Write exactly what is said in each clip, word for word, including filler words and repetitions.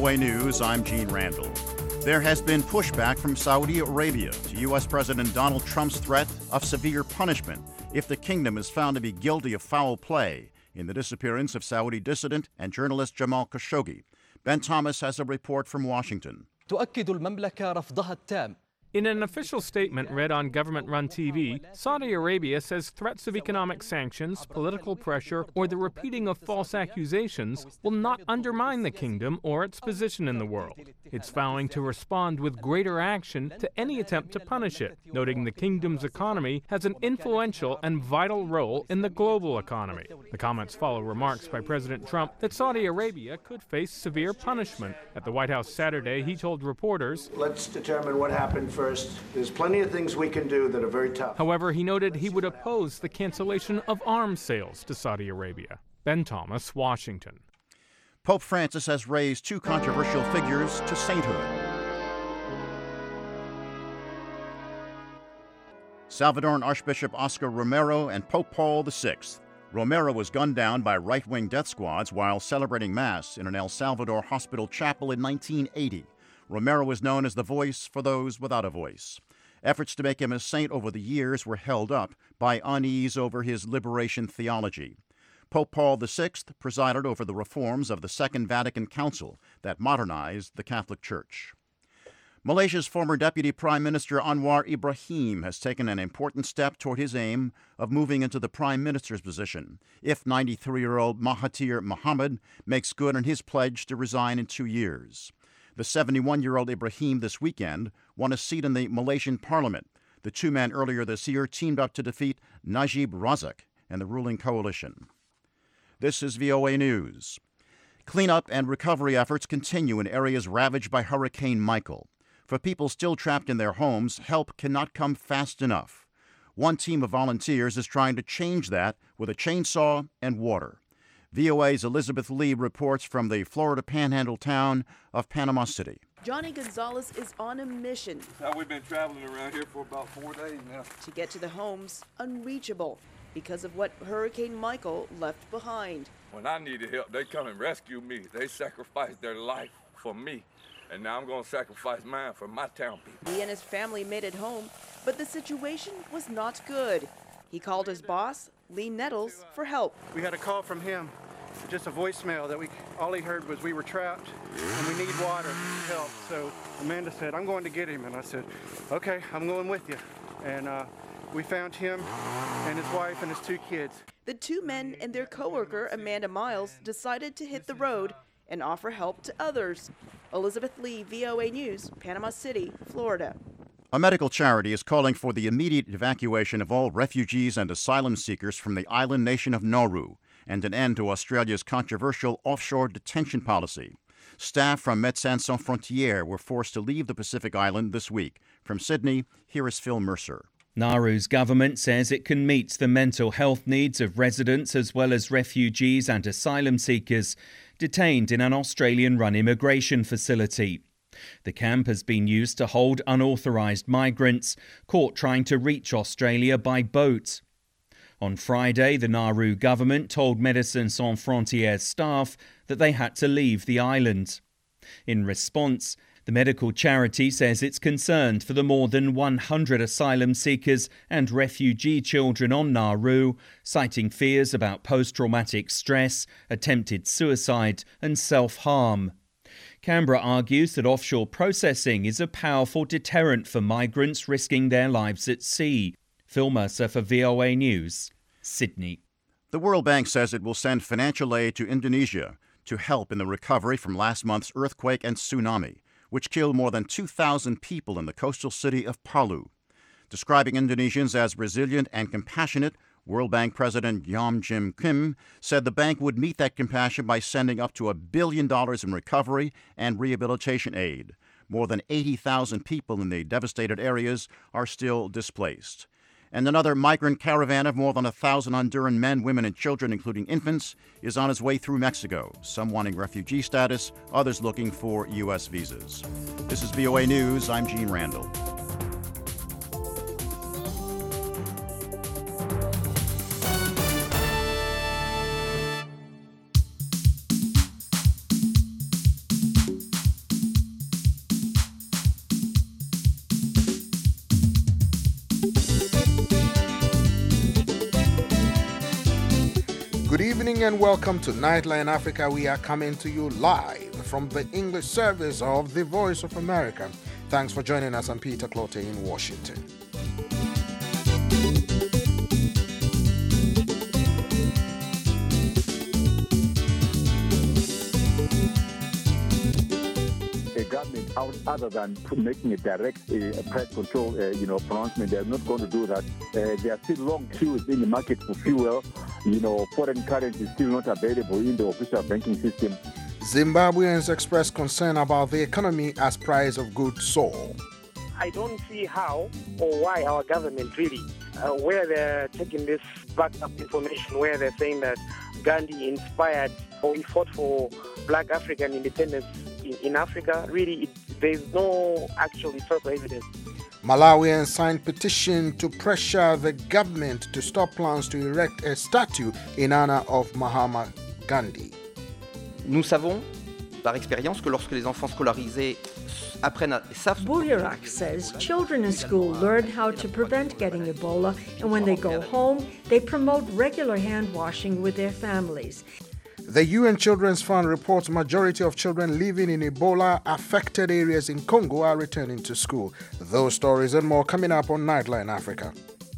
O A News, I'm Gene Randall. There has been pushback from Saudi Arabia to U S. President Donald Trump's threat of severe punishment if the kingdom is found to be guilty of foul play in the disappearance of Saudi dissident and journalist Jamal Khashoggi. Ben Thomas has a report from Washington. تؤكد المملكة رفضها التام. In an official statement read on government-run T V, Saudi Arabia says threats of economic sanctions, political pressure, or the repeating of false accusations will not undermine the kingdom or its position in the world. It's vowing to respond with greater action to any attempt to punish it, noting the kingdom's economy has an influential and vital role in the global economy. The comments follow remarks by President Trump that Saudi Arabia could face severe punishment. At the White House Saturday, he told reporters, "Let's determine what happened first. There's plenty of things we can do that are very tough." However, he noted he would oppose the cancellation of arms sales to Saudi Arabia. Ben Thomas, Washington. Pope Francis has raised two controversial figures to sainthood. Salvadoran Archbishop Oscar Romero and Pope Paul the Sixth. Romero was gunned down by right-wing death squads while celebrating Mass in an El Salvador hospital chapel in nineteen eighty. Romero was known as the voice for those without a voice. Efforts to make him a saint over the years were held up by unease over his liberation theology. Pope Paul the Sixth presided over the reforms of the Second Vatican Council that modernized the Catholic Church. Malaysia's former Deputy Prime Minister Anwar Ibrahim has taken an important step toward his aim of moving into the Prime Minister's position if ninety-three-year-old Mahathir Mohamad makes good on his pledge to resign in two years. The seventy-one-year-old Ibrahim this weekend won a seat in the Malaysian parliament. The two men earlier this year teamed up to defeat Najib Razak and the ruling coalition. This is V O A News. Cleanup and recovery efforts continue in areas ravaged by Hurricane Michael. For people still trapped in their homes, help cannot come fast enough. One team of volunteers is trying to change that with a chainsaw and water. V O A's Elizabeth Lee reports from the Florida Panhandle town of Panama City. Johnny Gonzalez is on a mission. Now, we've been traveling around here for about four days now. To get to the homes unreachable because of what Hurricane Michael left behind. When I needed help, they come and rescue me. They sacrificed their life for me. And now I'm going to sacrifice mine for my town people. He and his family made it home, but the situation was not good. He called his boss, Lee Nettles, for help. We had a call from him, just a voicemail that we all he heard was we were trapped and we need water help. So Amanda said, "I'm going to get him." And I said, "Okay, I'm going with you." And uh, we found him and his wife and his two kids. The two men and their coworker, Amanda Miles, decided to hit the road and offer help to others. Elizabeth Lee, V O A News, Panama City, Florida. A medical charity is calling for the immediate evacuation of all refugees and asylum seekers from the island nation of Nauru and an end to Australia's controversial offshore detention policy. Staff from Médecins Sans Frontières were forced to leave the Pacific island this week. From Sydney, here is Phil Mercer. Nauru's government says it can meet the mental health needs of residents as well as refugees and asylum seekers detained in an Australian-run immigration facility. The camp has been used to hold unauthorised migrants caught trying to reach Australia by boat. On Friday, the Nauru government told Médecins Sans Frontières staff that they had to leave the island. In response, the medical charity says it's concerned for the more than one hundred asylum seekers and refugee children on Nauru, citing fears about post-traumatic stress, attempted suicide and self-harm. Canberra argues that offshore processing is a powerful deterrent for migrants risking their lives at sea. Phil Mercer for V O A News, Sydney. The World Bank says it will send financial aid to Indonesia to help in the recovery from last month's earthquake and tsunami, which killed more than two thousand people in the coastal city of Palu. Describing Indonesians as resilient and compassionate, World Bank President Yam Jim Kim said the bank would meet that compassion by sending up to a billion dollars in recovery and rehabilitation aid. More than eighty thousand people in the devastated areas are still displaced. And another migrant caravan of more than a thousand Honduran men, women, and children, including infants, is on its way through Mexico, some wanting refugee status, others looking for U S visas. This is V O A News. I'm Gene Randall. evening and welcome to Nightline Africa. We are coming to you live from the English service of the Voice of America. Thanks for joining us. I'm Peter Clote in Washington. Government, out, other than making a direct uh, price control, uh, you know, pronouncement, they're not going to do that. Uh, there are still long queues in the market for fuel. You know, foreign currency is still not available in the official banking system. Zimbabweans express concern about the economy as price of goods soar. I don't see how or why our government really, uh, where they're taking this backed up information, where they're saying that Gandhi inspired or he fought for black African independence in, in Africa. Really, it, there's no actual historical evidence. Malawians signed petition to pressure the government to stop plans to erect a statue in honor of Mahatma Gandhi. Nous savons, par expérience, que lorsque les enfants scolarisés apprennent à, savent... Bulirak says children in school learn how to prevent getting Ebola, and when they go home, they promote regular hand washing with their families. The U N Children's Fund reports majority of children living in Ebola-affected areas in Congo are returning to school. Those stories and more coming up on Nightline Africa.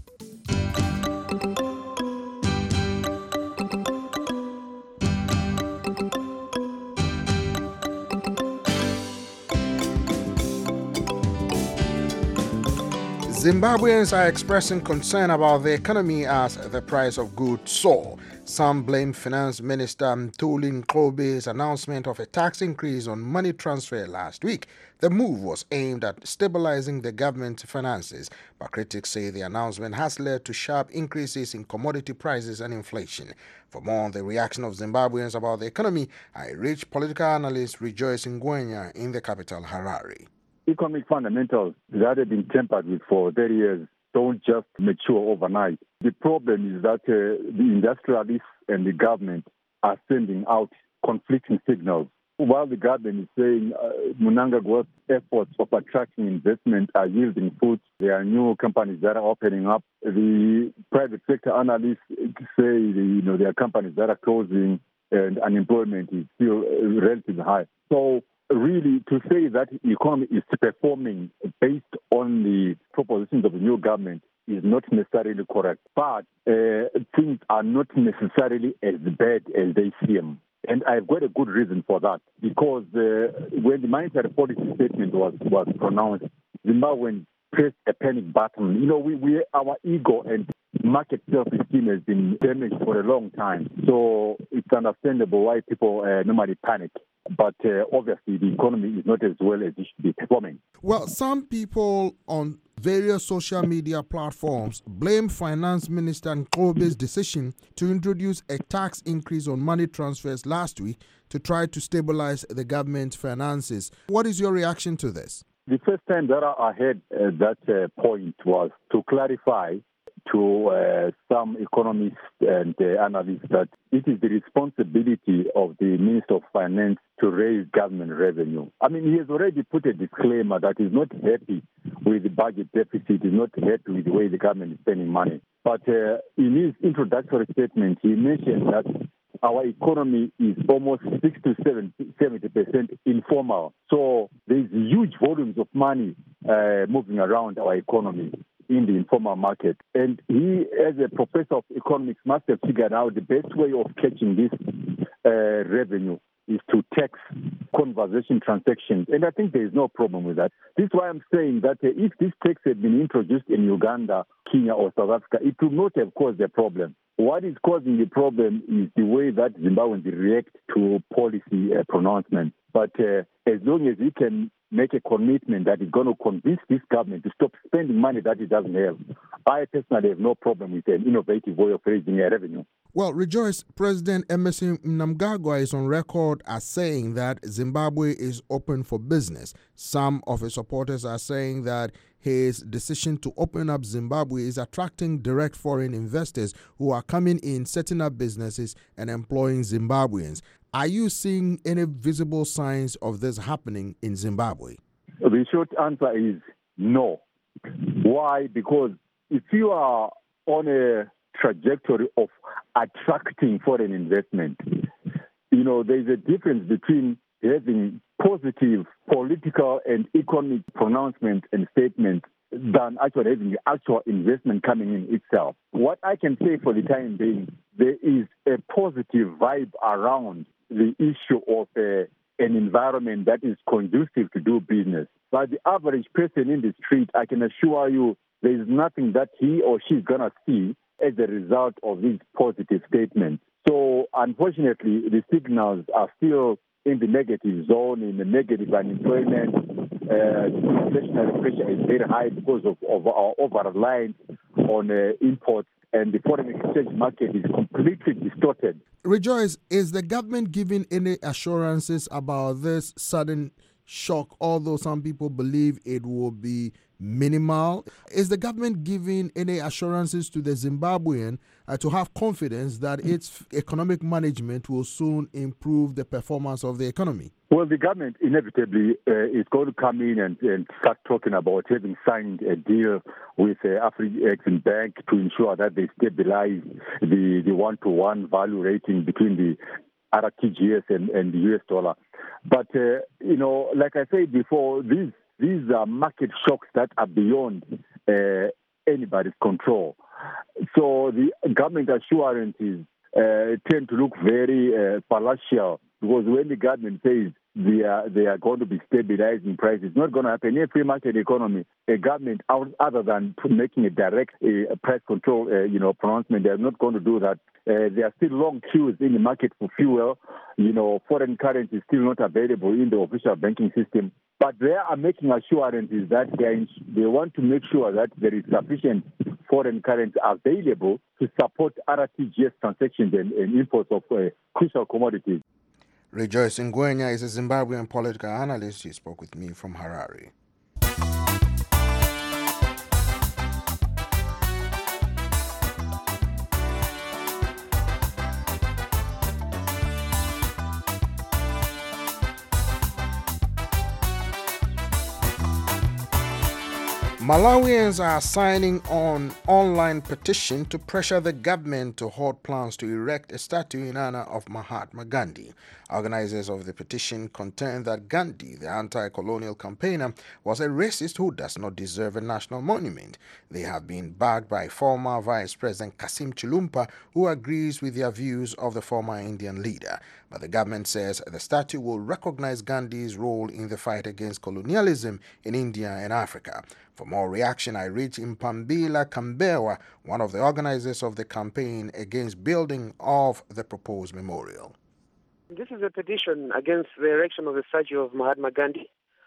Zimbabweans are expressing concern about the economy as the price of goods soar. Some blame Finance Minister Mthuli Nkobe's announcement of a tax increase on money transfer last week. The move was aimed at stabilizing the government's finances, but critics say the announcement has led to sharp increases in commodity prices and inflation. For more on the reaction of Zimbabweans about the economy, I reached political analyst Rejoice Ngwenya in the capital, Harare. Economic fundamentals that have been tempered with for thirty years don't just mature overnight. The problem is that uh, the industrialists and the government are sending out conflicting signals. While the government is saying uh, Mnangagwa's efforts of attracting investment are yielding fruits, there are new companies that are opening up. The private sector analysts say you know there are companies that are closing and unemployment is still relatively high. So really, to say that the economy is performing based on the propositions of the new government is not necessarily correct. But uh, things are not necessarily as bad as they seem. And I've got a good reason for that. Because uh, when the monetary policy statement was, was pronounced, Zimbabweans pressed a panic button. You know, we, we our ego and market self-esteem has been damaged for a long time. So it's understandable why people uh, normally panic. But uh, obviously, the economy is not as well as it should be performing. Well, some people on various social media platforms blame Finance Minister Nkobe's decision to introduce a tax increase on money transfers last week to try to stabilize the government's finances. What is your reaction to this? The first time that I heard uh, that uh, point was to clarify to uh, some economists and uh, analysts that it is the responsibility of the Minister of Finance to raise government revenue. I mean, he has already put a disclaimer that he's not happy with the budget deficit, he's not happy with the way the government is spending money. But uh, in his introductory statement, he mentioned that our economy is almost six to seventy percent informal. So there's huge volumes of money uh, moving around our economy in the informal market. And he, as a professor of economics, must have figured out the best way of catching this uh, revenue is to tax conversation transactions. And I think there is no problem with that. This is why I'm saying that uh, if this tax had been introduced in Uganda, Kenya, or South Africa, it would not have caused a problem. What is causing the problem is the way that Zimbabweans react to policy uh, pronouncements. But uh, as long as we can make a commitment that is going to convince this government to stop spending money that it doesn't have, I personally have no problem with an innovative way of raising a revenue. Well, Rejoice, President Emmerson Mnangagwa is on record as saying that Zimbabwe is open for business. Some of his supporters are saying that his decision to open up Zimbabwe is attracting direct foreign investors who are coming in, setting up businesses and employing Zimbabweans. Are you seeing any visible signs of this happening in Zimbabwe? The short answer is no. Why? Because if you are on a trajectory of attracting foreign investment. You know, there's a difference between having positive political and economic pronouncements and statements than actually having actual investment coming in itself. What I can say for the time being, there is a positive vibe around the issue of uh, an environment that is conducive to do business. But the average person in the street, I can assure you, there is nothing that he or she is going to see as a result of these positive statements. So, unfortunately, the signals are still in the negative zone, in the negative unemployment. Uh, inflationary pressure is very high because of, of our over-reliance on uh, imports, and the foreign exchange market is completely distorted. Rejoice, is the government giving any assurances about this sudden shock, although some people believe it will be minimal? Is the government giving any assurances to the Zimbabwean uh, to have confidence that its economic management will soon improve the performance of the economy? Well, the government inevitably uh, is going to come in and, and start talking about having signed a deal with uh, Afrexim Bank to ensure that they stabilize the, the one-to-one value rating between the R T G S and, and the U S dollar. But, uh, you know, like I said before, these these are market shocks that are beyond uh, anybody's control. So the government assurances uh, tend to look very uh, palatial, because when the government says they are they are going to be stabilizing prices, it's not going to happen. In a free market economy, a government, other than making a direct uh, price control uh, you know, pronouncement, they are not going to do that. Uh, there are still long queues in the market for fuel. You know, foreign currency is still not available in the official banking system. But they are making assurances that they, they want to make sure that there is sufficient foreign currency available to support R T G S transactions and, and imports of uh, crucial commodities. Rejoice Ngwenya is a Zimbabwean political analyst. He spoke with me from Harare. Malawians are signing on online petition to pressure the government to halt plans to erect a statue in honor of Mahatma Gandhi. Organizers of the petition contend that Gandhi, the anti-colonial campaigner, was a racist who does not deserve a national monument. They have been backed by former Vice President Kassim Chilumpa, who agrees with their views of the former Indian leader. But the government says the statue will recognize Gandhi's role in the fight against colonialism in India and Africa. For more reaction, I reached Mpambila Kambewa, one of the organizers of the campaign against building of the proposed memorial. This is a petition against the erection of the statue of Mahatma Gandhi,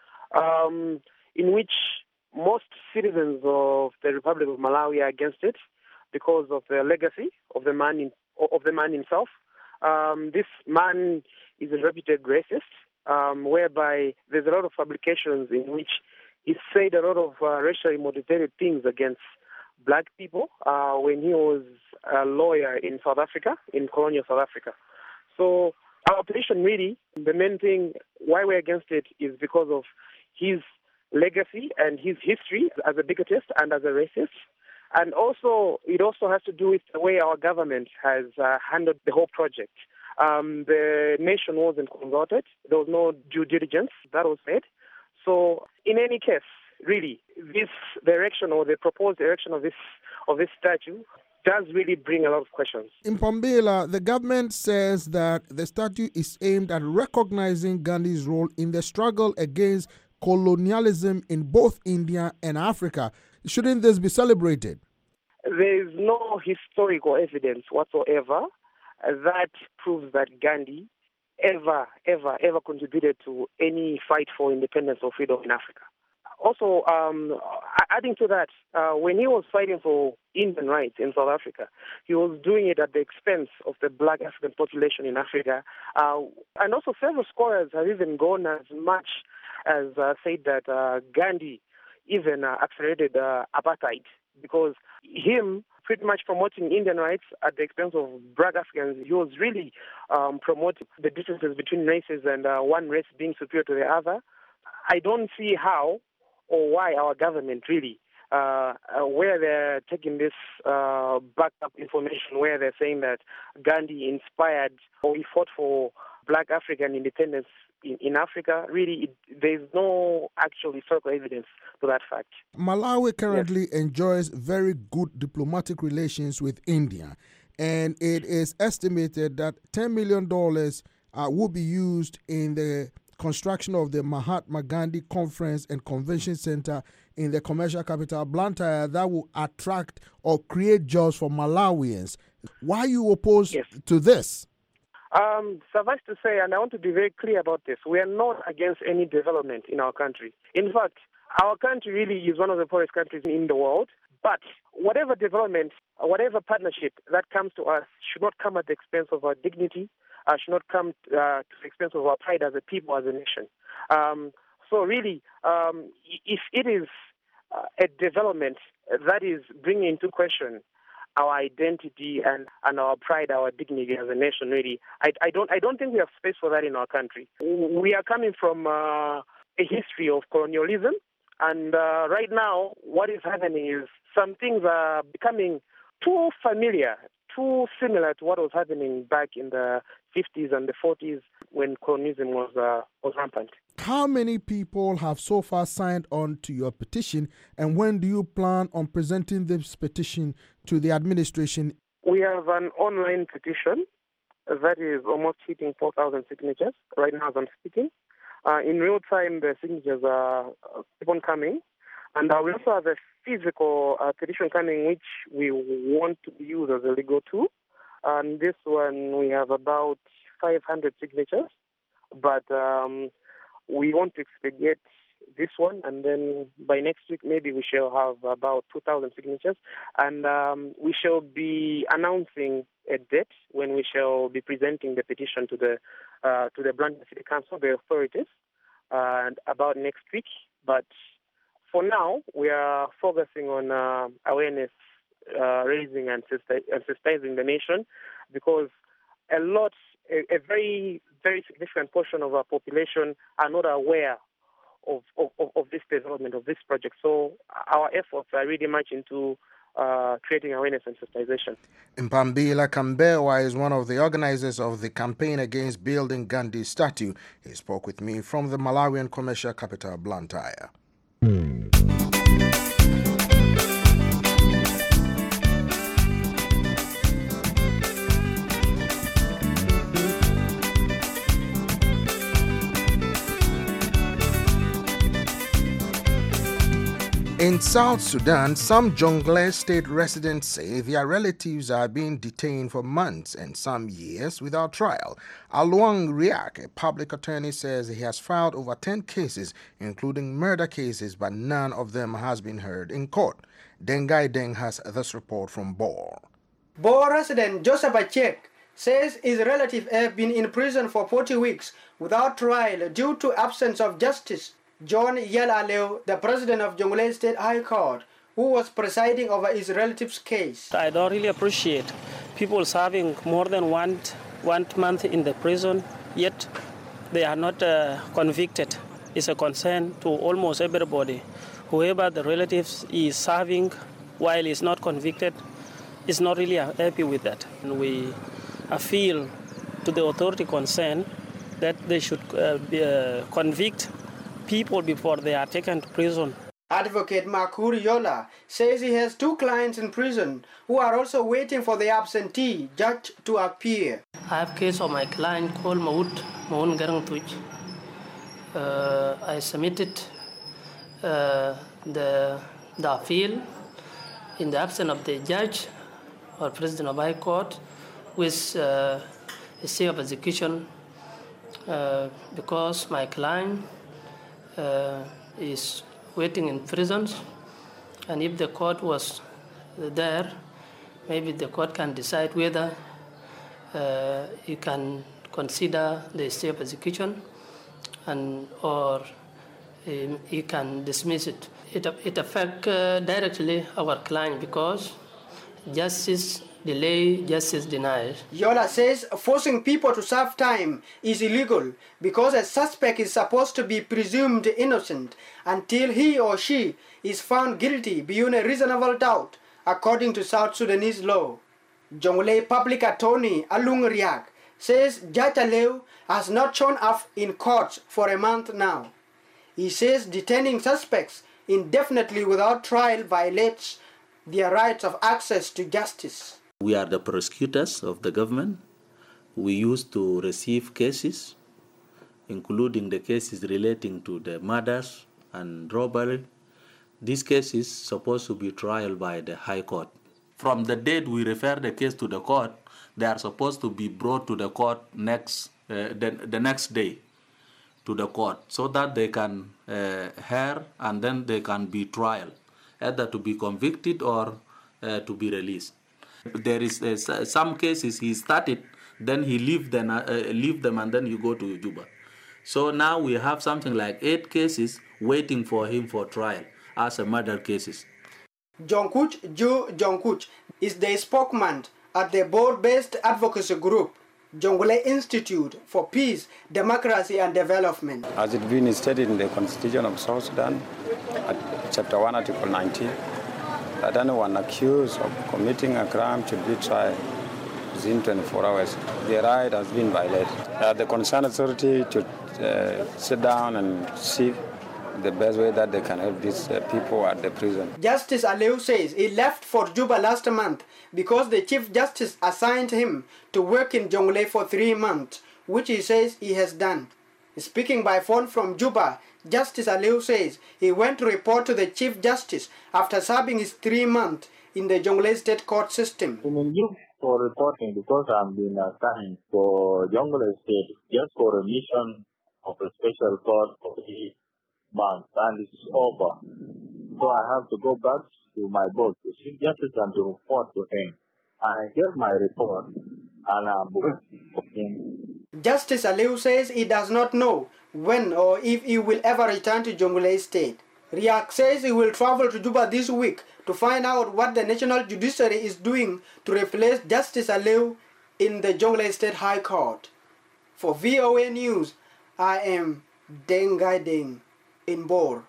um, in which most citizens of the Republic of Malawi are against it because of the legacy of the man in, of the man himself. Um, this man is a reputed racist, um, whereby there's a lot of publications in which he said a lot of uh, racially motivated things against black people uh, when he was a lawyer in South Africa, in colonial South Africa. So our petition really, the main thing why we're against it is because of his legacy and his history as a bigotist and as a racist. And also, it also has to do with the way our government has uh, handled the whole project. Um, the nation wasn't consulted. There was no due diligence that was made. So in any case, really, this direction or the proposed direction of this of this statue does really bring a lot of questions. In Mpambila, the government says that the statue is aimed at recognizing Gandhi's role in the struggle against colonialism in both India and Africa. Shouldn't this be celebrated? There is no historical evidence whatsoever that proves that Gandhi ever, ever, ever contributed to any fight for independence or freedom in Africa. Also, um, adding to that, uh, when he was fighting for Indian rights in South Africa, he was doing it at the expense of the black African population in Africa. Uh, and also several scholars have even gone as much as uh, said that uh, Gandhi even uh, accelerated uh, apartheid, because him pretty much promoting Indian rights at the expense of black Africans, he was really um, promoting the differences between races and uh, one race being superior to the other. I don't see how or why our government really uh, uh, where they're taking this uh, backup information, where they're saying that Gandhi inspired or he fought for Black African independence in, in Africa. Really, it, there's no actual historical evidence to that fact. Malawi currently yes. enjoys very good diplomatic relations with India, and it is estimated that ten million dollars uh, will be used in the construction of the Mahatma Gandhi Conference and Convention Center in the commercial capital Blantyre that will attract or create jobs for Malawians. Why are you opposed yes. to this? Um, suffice to say, and I want to be very clear about this, we are not against any development in our country. In fact, our country really is one of the poorest countries in the world, but whatever development, whatever partnership that comes to us should not come at the expense of our dignity, uh, should not come uh, to the expense of our pride as a people, as a nation. Um, so really, um, if it is uh, a development that is bringing into question our identity and, and our pride, our dignity as a nation, really, I, I don't I don't think we have space for that in our country. We are coming from uh, a history of colonialism, and uh, right now what is happening is some things are becoming too familiar, too similar to what was happening back in the fifties and the forties when colonialism was uh, was rampant. How many people have so far signed on to your petition, and when do you plan on presenting this petition to the administration? We have an online petition that is almost hitting four thousand signatures right now as I'm speaking. Uh, in real time, the signatures are uh, keep on coming. And uh, we also have a physical uh, petition coming, which we want to use as a legal tool. And this one, we have about five hundred signatures. But um, we want to expedite this one, and then by next week, maybe we shall have about two thousand signatures. And um, we shall be announcing a date when we shall be presenting the petition to the uh, to the Blantyre City Council, the authorities, uh, and about next week. But for now, we are focusing on uh, awareness uh, raising and sensitizing the nation, because a lot, a, a very, very significant portion of our population are not aware of, of, of this development, of this project. So our efforts are really much into uh, creating awareness and sensitization. Mpambila Kambewa is one of the organizers of the campaign against building Gandhi's statue. He spoke with me from the Malawian commercial capital, Blantyre. In South Sudan, some Jonglei state residents say their relatives are being detained for months and some years without trial. Aluang Riak, a public attorney, says he has filed over ten cases, including murder cases, but none of them has been heard in court. Dengai Deng has this report from Bor. Bor resident Joseph Achek says his relatives have been in prison for forty weeks without trial due to absence of justice. John Yelaleo, the president of Jonglei State High Court, who was presiding over his relative's case. I don't really appreciate people serving more than one, one month in the prison, yet they are not uh, convicted. It's a concern to almost everybody. Whoever the relatives is serving while he's not convicted is not really happy with that. And we appeal to the authority concerned that they should uh, be, uh, convict people before they are taken to prison. Advocate Makuri Yola says he has two clients in prison who are also waiting for the absentee judge to appear. I have a case of my client called Maud Maun Garang Tuj. Uh, I submitted uh, the, the appeal in the absence of the judge or president of High Court with uh, a stay of execution uh, because my client Uh, is waiting in prisons, and if the court was there, maybe the court can decide whether uh, you can consider the stay of execution and or um, you can dismiss it. It, it affects uh, directly our client because justice delay, justice denied. Yola says forcing people to serve time is illegal because a suspect is supposed to be presumed innocent until he or she is found guilty beyond a reasonable doubt, according to South Sudanese law. Jonglei Public Attorney Alung Riak says Judge Aleu has not shown up in court for a month now. He says detaining suspects indefinitely without trial violates their rights of access to justice. We are the prosecutors of the government. We used to receive cases, including the cases relating to the murders and robbery. These cases supposed to be trial by the High Court. From the date we refer the case to the court, they are supposed to be brought to the court next uh, the, the next day to the court so that they can uh, hear and then they can be trial, either to be convicted or uh, to be released. There is uh, some cases he started, then he leave them, uh, leave them and then you go to Juba. So now we have something like eight cases waiting for him for trial as a murder cases. Jongkuch Ju Jongkuch is the spokesman at the board-based advocacy group, Jonglei Institute for Peace, Democracy and Development. As it been stated in the Constitution of South Sudan, at Chapter one, Article nineteen, that anyone accused of committing a crime should be tried within twenty-four hours. The right has been violated. Uh, the concerned authority should uh, sit down and see the best way that they can help these uh, people at the prison. Justice Aleu says he left for Juba last month because the Chief Justice assigned him to work in Jonglei for three months, which he says he has done. Speaking by phone from Juba, Justice Aleu says he went to report to the Chief Justice after serving his three months in the Jonglei State Court system. I'm in Juba for reporting because I'm being assigned for Jonglei State just for a mission of a special court for three months, and it's over. So I have to go back to my boss, the Chief Justice, and to report to him. I get my report, and I'm working. Justice Aleu says he does not know when or if he will ever return to Jonglei State. Riak says he will travel to Juba this week to find out what the National Judiciary is doing to replace Justice Aleu in the Jonglei State High Court. For V O A News, I am Deng Gai Deng in Bor.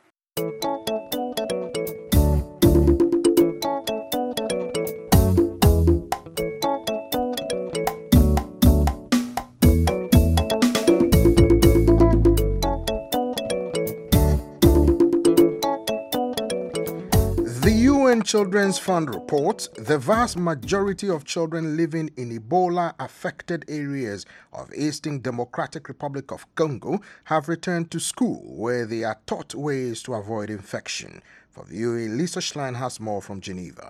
Children's Fund reports the vast majority of children living in Ebola-affected areas of Eastern Democratic Republic of Congo have returned to school, where they are taught ways to avoid infection. For V O A, Lisa Schlein has more from Geneva.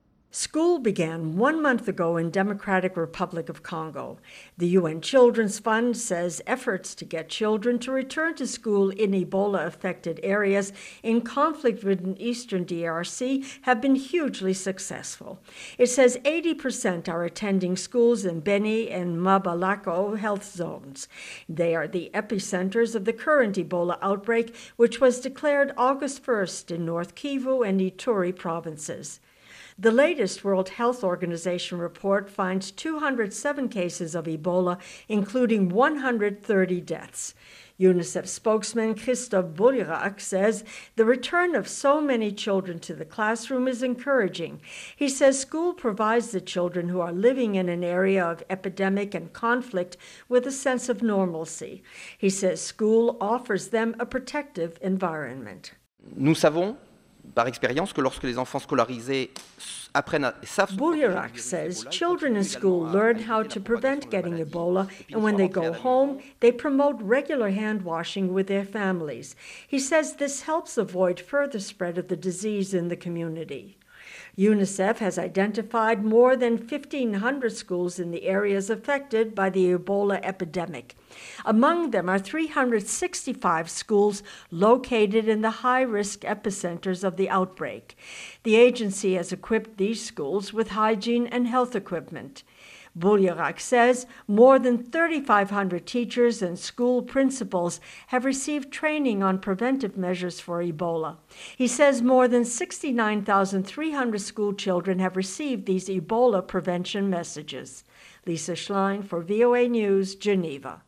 School began one month ago in Democratic Republic of Congo. The U N Children's Fund says efforts to get children to return to school in Ebola-affected areas in conflict-ridden eastern D R C have been hugely successful. It says eighty percent are attending schools in Beni and Mabalako health zones. They are the epicenters of the current Ebola outbreak, which was declared August first in North Kivu and Ituri provinces. The latest World Health Organization report finds two hundred seven cases of Ebola, including one hundred thirty deaths. UNICEF spokesman Christophe Boulirac says the return of so many children to the classroom is encouraging. He says school provides the children who are living in an area of epidemic and conflict with a sense of normalcy. He says school offers them a protective environment. Nous savons par expérience que lorsque les enfants scolarisés apprennent à savent Boulirac says children in school learn how to prevent getting Ebola, and when they go home, they promote regular hand washing with their families. He says this helps avoid further spread of the disease in the community. UNICEF has identified more than fifteen hundred schools in the areas affected by the Ebola epidemic. Among them are three hundred sixty-five schools located in the high-risk epicenters of the outbreak. The agency has equipped these schools with hygiene and health equipment. Boulierac says more than thirty-five hundred teachers and school principals have received training on preventive measures for Ebola. He says more than sixty-nine thousand three hundred school children have received these Ebola prevention messages. Lisa Schlein for V O A News, Geneva.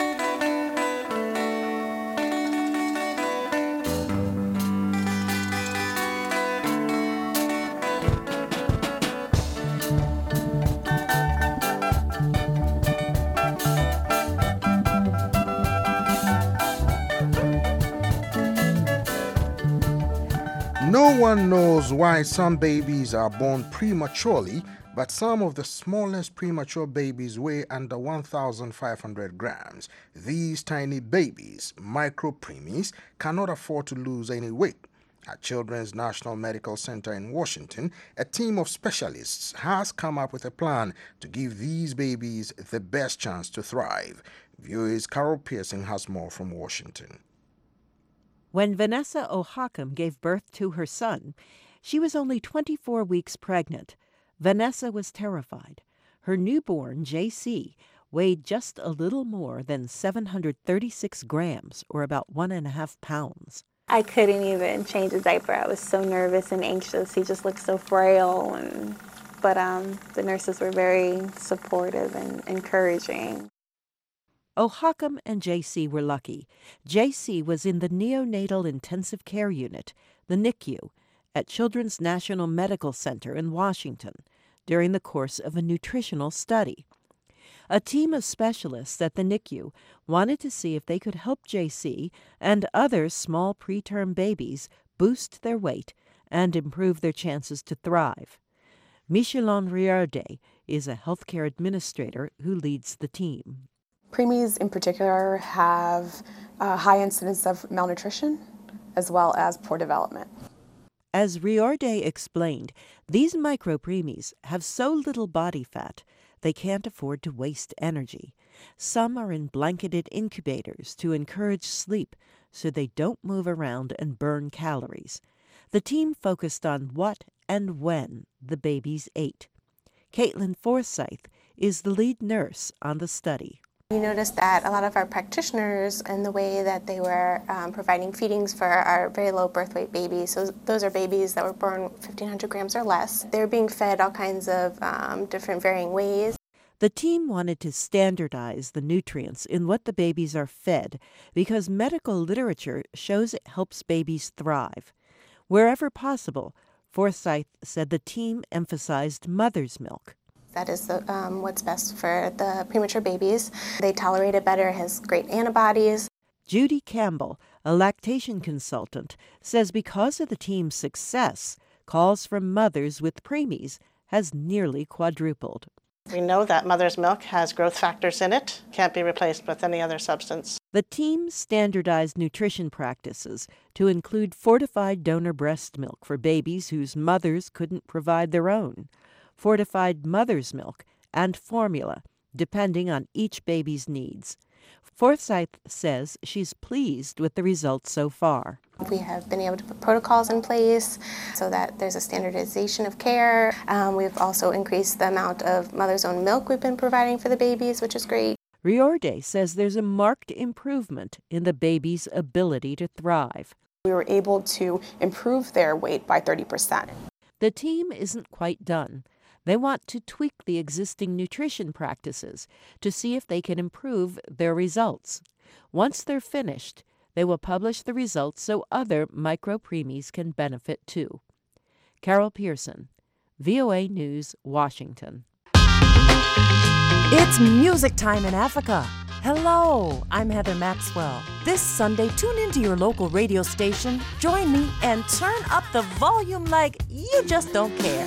No one knows why some babies are born prematurely, but some of the smallest premature babies weigh under one thousand five hundred grams. These tiny babies, micropreemies, cannot afford to lose any weight. At Children's National Medical Center in Washington, a team of specialists has come up with a plan to give these babies the best chance to thrive. V O A's Carol Pearson has more from Washington. When Vanessa Ohakam gave birth to her son, she was only twenty-four weeks pregnant. Vanessa was terrified. Her newborn, J C, weighed just a little more than seven hundred thirty-six grams, or about one and a half pounds. I couldn't even change his diaper. I was so nervous and anxious. He just looked so frail. And, but um, the nurses were very supportive and encouraging. Ohakam and J C were lucky. J C was in the Neonatal Intensive Care Unit, the N I C U, at Children's National Medical Center in Washington during the course of a nutritional study. A team of specialists at the N I C U wanted to see if they could help J C and other small preterm babies boost their weight and improve their chances to thrive. Michelon Riarde is a healthcare administrator who leads the team. Preemies in particular have a high incidence of malnutrition as well as poor development. As Riorde explained, these micropreemies have so little body fat they can't afford to waste energy. Some are in blanketed incubators to encourage sleep so they don't move around and burn calories. The team focused on what and when the babies ate. Caitlin Forsyth is the lead nurse on the study. We noticed that a lot of our practitioners and the way that they were um, providing feedings for our very low birth weight babies, so those are babies that were born fifteen hundred grams or less, they're being fed all kinds of um, different varying ways. The team wanted to standardize the nutrients in what the babies are fed because medical literature shows it helps babies thrive. Wherever possible, Forsyth said the team emphasized mother's milk. That is the, um, what's best for the premature babies. They tolerate it better, it has great antibodies. Judy Campbell, a lactation consultant, says because of the team's success, calls from mothers with preemies has nearly quadrupled. We know that mother's milk has growth factors in it, can't be replaced with any other substance. The team standardized nutrition practices to include fortified donor breast milk for babies whose mothers couldn't provide their own, fortified mother's milk, and formula, depending on each baby's needs. Forsyth says she's pleased with the results so far. We have been able to put protocols in place so that there's a standardization of care. Um, we've also increased the amount of mother's own milk we've been providing for the babies, which is great. Riorde says there's a marked improvement in the baby's ability to thrive. We were able to improve their weight by thirty percent. The team isn't quite done. They want to tweak the existing nutrition practices to see if they can improve their results. Once they're finished, they will publish the results so other micropreemies can benefit too. Carol Pearson, V O A News, Washington. It's music time in Africa. Hello, I'm Heather Maxwell. This Sunday, tune into your local radio station, join me, and turn up the volume like you just don't care.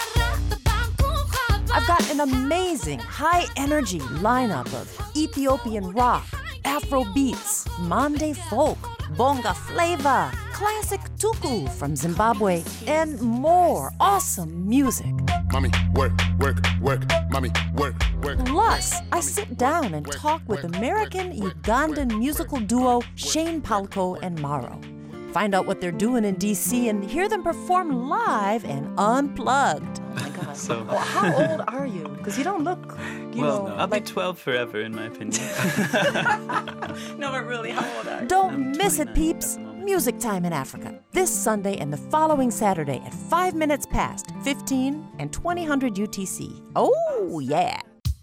I've got an amazing high-energy lineup of Ethiopian rock, Afro beats, Mande folk, bonga flavor, classic tuku from Zimbabwe, and more awesome music. Mommy, work, work, work, mommy, work, work. Plus, I sit down and talk with American-Ugandan musical duo Shane Palco and Maro. Find out what they're doing in D C and hear them perform live and unplugged. God. So, well, how old are you? Because you don't look, you well, know, I'll like... be twelve forever, in my opinion. No, but really, how old are you? Don't miss it, peeps. Music Time in Africa. This Sunday and the following Saturday at five minutes past fifteen and twenty hundred U T C. Oh, yeah.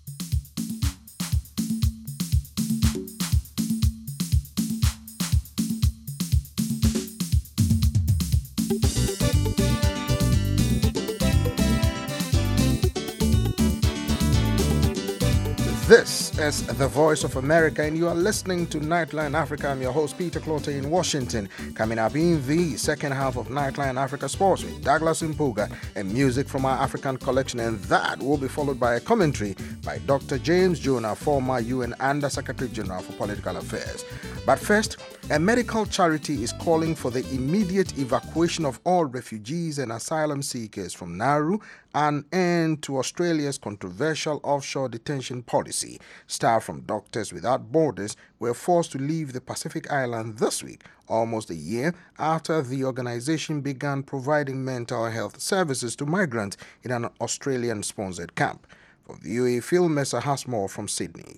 This is the Voice of America, and you are listening to Nightline Africa. I'm your host, Peter Clote in Washington. Coming up in the second half of Nightline Africa Sports with Douglas Mpuga and music from our African collection, and that will be followed by a commentary by Doctor James Jonah, former U N Under Secretary General for Political Affairs. But first, a medical charity is calling for the immediate evacuation of all refugees and asylum seekers from Nauru and end to Australia's controversial offshore detention policy. Staff from Doctors Without Borders were forced to leave the Pacific island this week, almost a year after the organization began providing mental health services to migrants in an Australian-sponsored camp. For V O A, Phil Messer has more from Sydney.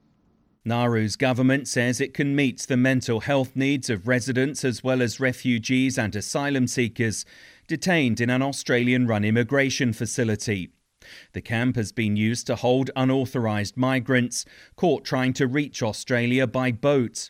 Nauru's government says it can meet the mental health needs of residents as well as refugees and asylum seekers detained in an Australian-run immigration facility. The camp has been used to hold unauthorised migrants caught trying to reach Australia by boat.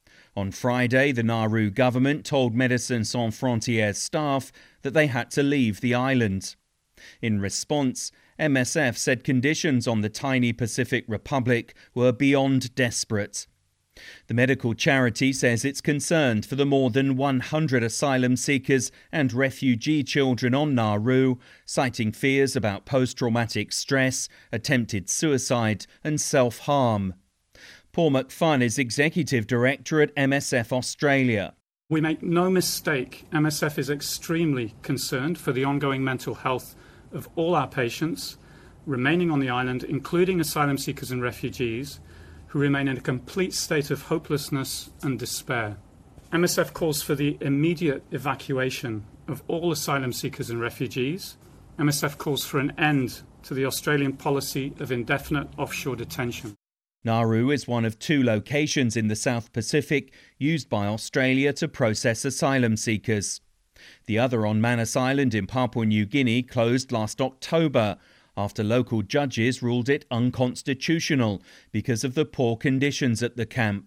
On Friday, the Nauru government told Médecins Sans Frontières staff that they had to leave the island. In response, M S F said conditions on the tiny Pacific Republic were beyond desperate. The medical charity says it's concerned for the more than one hundred asylum seekers and refugee children on Nauru, citing fears about post-traumatic stress, attempted suicide and self-harm. Paul McFun is Executive Director at M S F Australia. We make no mistake, M S F is extremely concerned for the ongoing mental health of all our patients remaining on the island, including asylum seekers and refugees, who remain in a complete state of hopelessness and despair. M S F calls for the immediate evacuation of all asylum seekers and refugees. M S F calls for an end to the Australian policy of indefinite offshore detention. Nauru is one of two locations in the South Pacific used by Australia to process asylum seekers. The other on Manus Island in Papua New Guinea closed last October after local judges ruled it unconstitutional because of the poor conditions at the camp.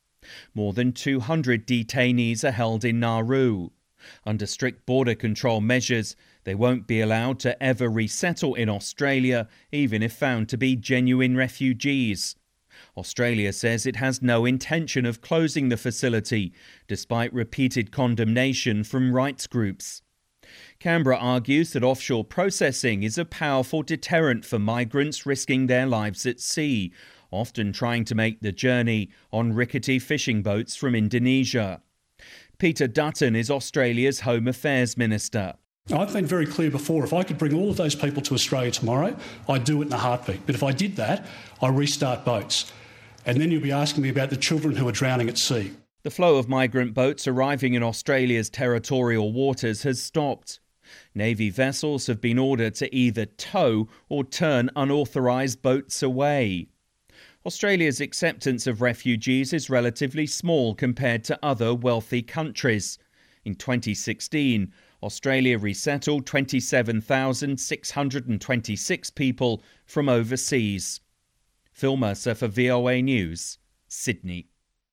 More than two hundred detainees are held in Nauru. Under strict border control measures, they won't be allowed to ever resettle in Australia, even if found to be genuine refugees. Australia says it has no intention of closing the facility, despite repeated condemnation from rights groups. Canberra argues that offshore processing is a powerful deterrent for migrants risking their lives at sea, often trying to make the journey on rickety fishing boats from Indonesia. Peter Dutton is Australia's Home Affairs Minister. I've been very clear before, if I could bring all of those people to Australia tomorrow, I'd do it in a heartbeat. But if I did that, I restart boats. And then you'll be asking me about the children who are drowning at sea. The flow of migrant boats arriving in Australia's territorial waters has stopped. Navy vessels have been ordered to either tow or turn unauthorised boats away. Australia's acceptance of refugees is relatively small compared to other wealthy countries. In twenty sixteen, Australia resettled twenty-seven thousand six hundred twenty-six people from overseas. Phil Mercer for V O A News, Sydney.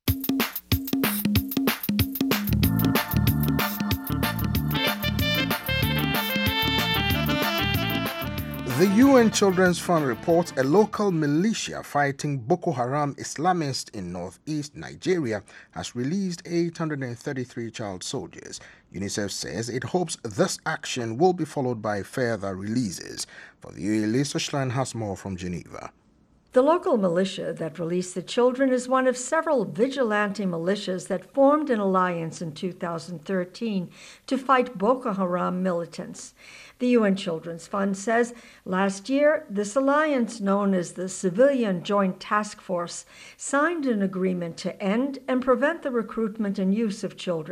The U N Children's Fund reports a local militia fighting Boko Haram Islamists in northeast Nigeria has released eight hundred thirty-three child soldiers. UNICEF says it hopes this action will be followed by further releases. For the U A, Lisa Schlein has more from Geneva. The local militia that released the children is one of several vigilante militias that formed an alliance in two thousand thirteen to fight Boko Haram militants. The U N Children's Fund says last year, this alliance, known as the Civilian Joint Task Force, signed an agreement to end and prevent the recruitment and use of children.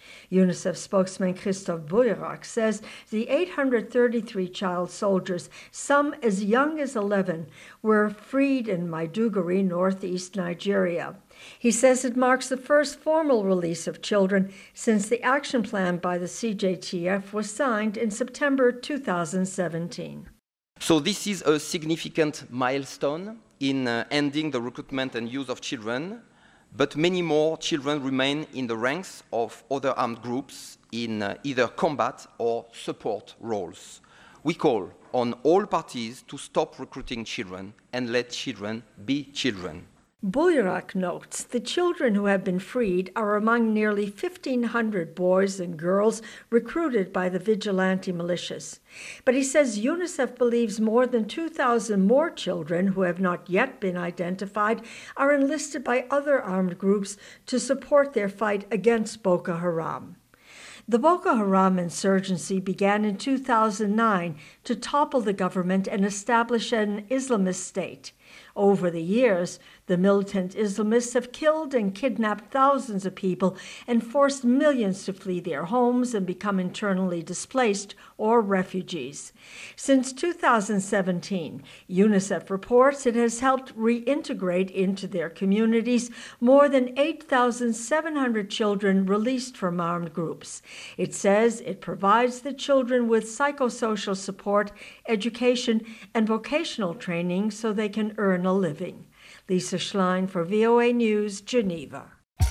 UNICEF spokesman Christophe Bouillerac says the eight hundred thirty-three child soldiers, some as young as eleven, were freed in Maiduguri, northeast Nigeria. He says it marks the first formal release of children since the action plan by the C J T F was signed in September two thousand seventeen. So this is a significant milestone in uh, ending the recruitment and use of children, but many more children remain in the ranks of other armed groups in uh, either combat or support roles. We call on all parties to stop recruiting children and let children be children. Bouillerac notes the children who have been freed are among nearly fifteen hundred boys and girls recruited by the vigilante militias. But he says UNICEF believes more than two thousand more children who have not yet been identified are enlisted by other armed groups to support their fight against Boko Haram. The Boko Haram insurgency began in two thousand nine to topple the government and establish an Islamist state. Over the years, the militant Islamists have killed and kidnapped thousands of people and forced millions to flee their homes and become internally displaced or refugees. Since two thousand seventeen, UNICEF reports it has helped reintegrate into their communities more than eight thousand seven hundred children released from armed groups. It says it provides the children with psychosocial support, education, and vocational training so they can earn a living. Lisa Schlein for V O A News, Geneva.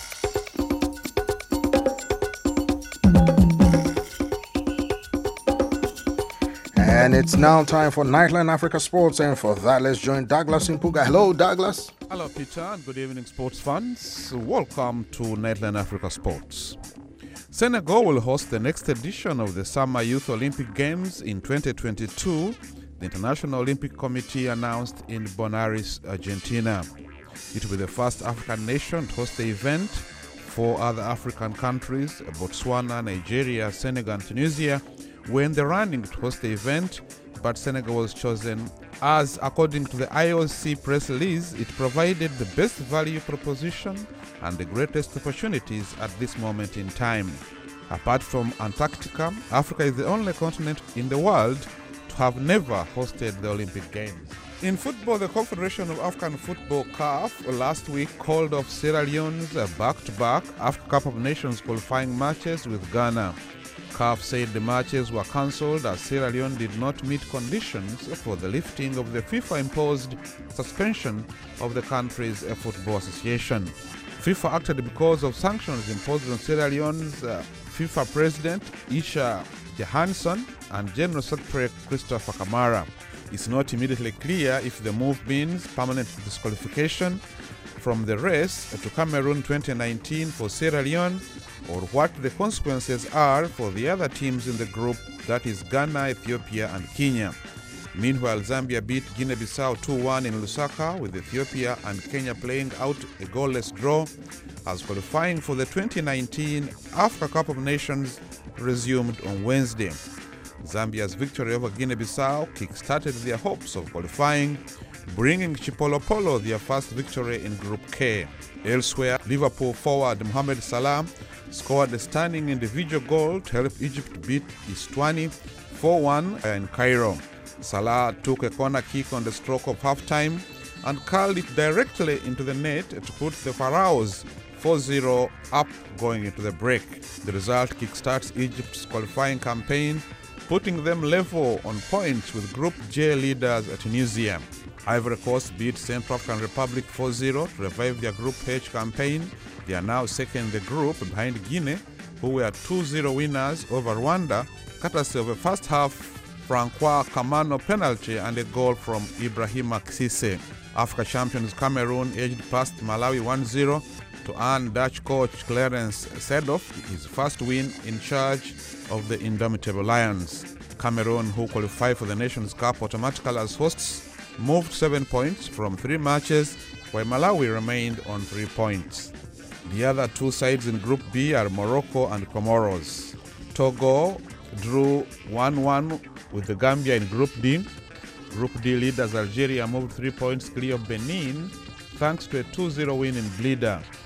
And it's now time for Nightline Africa Sports, and for that, let's join Douglas Impuga. Hello, Douglas. Hello, Peter, and good evening, sports fans. Welcome to Nightline Africa Sports. Senegal will host the next edition of the Summer Youth Olympic Games in twenty twenty-two. The International Olympic Committee announced in Buenos Aires, Argentina. It will be the first African nation to host the event. Four other African countries, Botswana, Nigeria, Senegal, and Tunisia, were in the running to host the event, but Senegal was chosen as, according to the I O C press release, it provided the best value proposition and the greatest opportunities at this moment in time. Apart from Antarctica, Africa is the only continent in the world to have never hosted the Olympic Games. In football, the Confederation of African Football, C A F, last week called off Sierra Leone's back-to-back Africa Cup of Nations qualifying matches with Ghana. C A F said the matches were cancelled as Sierra Leone did not meet conditions for the lifting of the FIFA-imposed suspension of the country's Football Association. FIFA acted because of sanctions imposed on Sierra Leone's uh, FIFA President Isha Johansson and General Secretary Christopher Kamara. It's not immediately clear if the move means permanent disqualification from the race to Cameroon twenty nineteen for Sierra Leone, or what the consequences are for the other teams in the group, that is Ghana, Ethiopia, and Kenya. Meanwhile, Zambia beat Guinea-Bissau two one in Lusaka, with Ethiopia and Kenya playing out a goalless draw as qualifying for the twenty nineteen Africa Cup of Nations resumed on Wednesday. Zambia's victory over Guinea-Bissau kick-started their hopes of qualifying, bringing Chipolopolo their first victory in Group K. Elsewhere, Liverpool forward Mohamed Salah scored a stunning individual goal to help Egypt beat Iswani four one in Cairo. Salah took a corner kick on the stroke of halftime and curled it directly into the net to put the Pharaohs four zero up going into the break. The result kickstarts Egypt's qualifying campaign, putting them level on points with Group J leaders Tunisia. Ivory Coast beat Central African Republic four zero to revive their Group H campaign. They are now second in the group behind Guinea, who were two zero winners over Rwanda, courtesy of a first half Francois Kamano penalty and a goal from Ibrahima Cisse. Africa champions Cameroon edged past Malawi one zero to earn Dutch coach Clarence Seedorf his first win in charge of the Indomitable Lions. Cameroon, who qualified for the Nations Cup automatically as hosts, moved seven points from three matches, while Malawi remained on three points. The other two sides in Group B are Morocco and Comoros. Togo drew one one with the Gambia in Group D. Group D leaders Algeria moved three points clear of Benin thanks to a two zero win in Blida.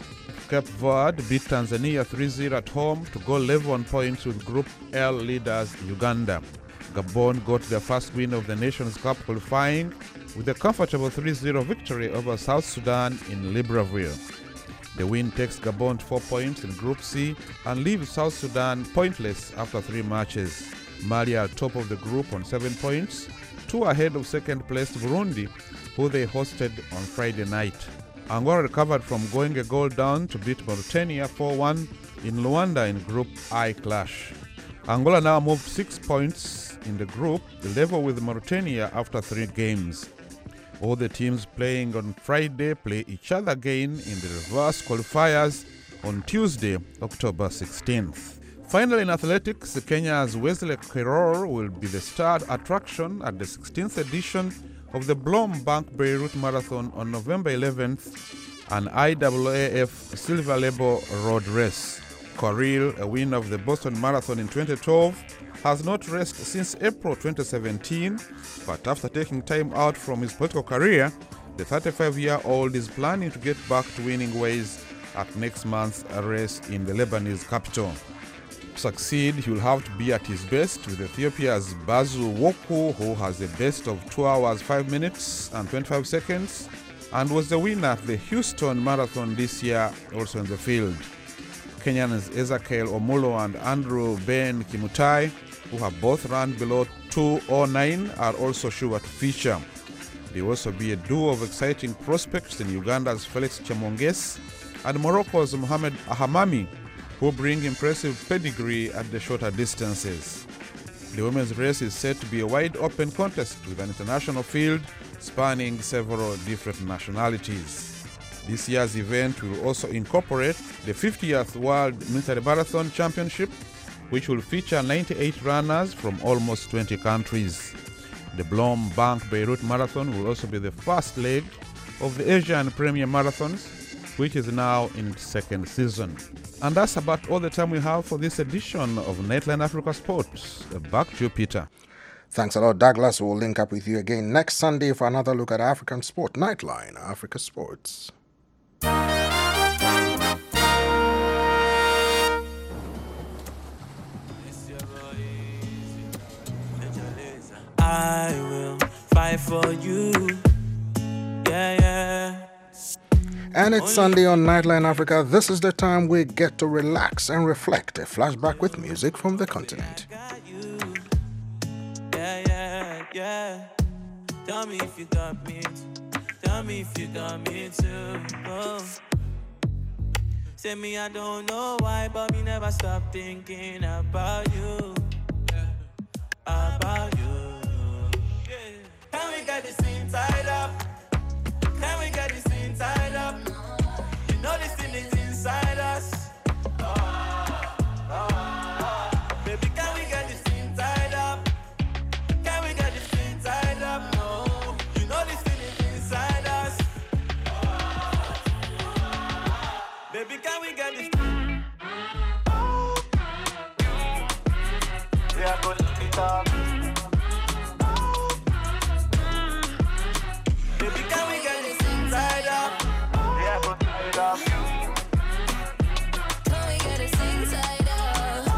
Cape Verde beat Tanzania three zero at home to go level on points with Group L leaders Uganda. Gabon got their first win of the Nations Cup qualifying with a comfortable three zero victory over South Sudan in Libreville. The win takes Gabon to four points in Group C and leaves South Sudan pointless after three matches. Mali are top of the group on seven points, two ahead of second-placed Burundi, who they hosted on Friday night. Angola recovered from going a goal down to beat Mauritania four one in Luanda in Group I clash. Angola now moved six points in the group, level with Mauritania after three games. All the teams playing on Friday play each other again in the reverse qualifiers on Tuesday, October sixteenth. Finally, in athletics, Kenya's Wesley Kiror will be the star attraction at the sixteenth edition of the Blombank Beirut Marathon on November eleventh, an I A A F Silver Label road race. Korir, a winner of the Boston Marathon in twenty twelve, has not raced since April twenty seventeen, but after taking time out from his political career, the thirty-five-year-old is planning to get back to winning ways at next month's race in the Lebanese capital. To succeed, he will have to be at his best with Ethiopia's Bazu Woku, who has a best of two hours, five minutes and twenty-five seconds, and was the winner at the Houston Marathon this year, also in the field. Kenyans Ezekiel Omulo and Andrew Ben Kimutai, who have both run below two oh nine, are also sure to feature. There will also be a duo of exciting prospects in Uganda's Felix Chemonges and Morocco's Mohamed Ahamami, who bring impressive pedigree at the shorter distances. The women's race is set to be a wide-open contest with an international field spanning several different nationalities. This year's event will also incorporate the fiftieth World Military Marathon Championship, which will feature ninety-eight runners from almost twenty countries. The Blombank Beirut Marathon will also be the first leg of the Asian Premier Marathons, which is now in its second season. And that's about all the time we have for this edition of Nightline Africa Sports. Back to you, Peter. Thanks a lot, Douglas. We'll link up with you again next Sunday for another look at African sport. Nightline Africa Sports. I will fight for you. Yeah, yeah. And it's Sunday on Nightline Africa. This is the time we get to relax and reflect. A flashback with music from the continent. Yeah, yeah, yeah. Tell me if you got me. Tell me if you got me too. Oh. Say me, I don't know why, but me never stop thinking about you. About you. Can we get this thing tied up? Can we get this thing tied up? You know this thing is inside us. Oh, oh, oh. Baby, can we get this thing tied up? Can we get this thing tied up? No, you know this thing is inside us. Oh, oh. Baby, can we get this? We are going to be talk. Baby, can we get this inside up? Yeah, but tied up. Can we get this inside up?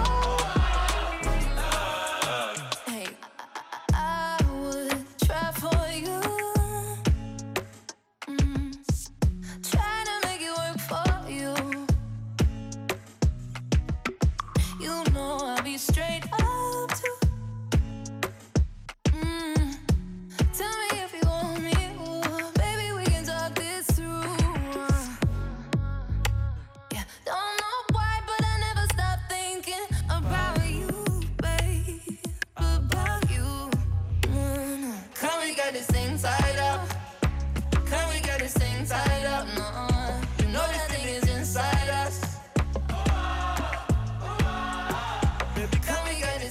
Hey, I, I would try for you. Mm. Try to make it work for you. You know I'll be straight up to. Mm. Tell me if you want me. Baby, we can talk this through. Yeah, don't know why, but I never stop thinking about you, babe. About you. Mm. Can we get this thing tied up? Can we get this thing tied up? No, you know this thing is inside us. Baby, can we get this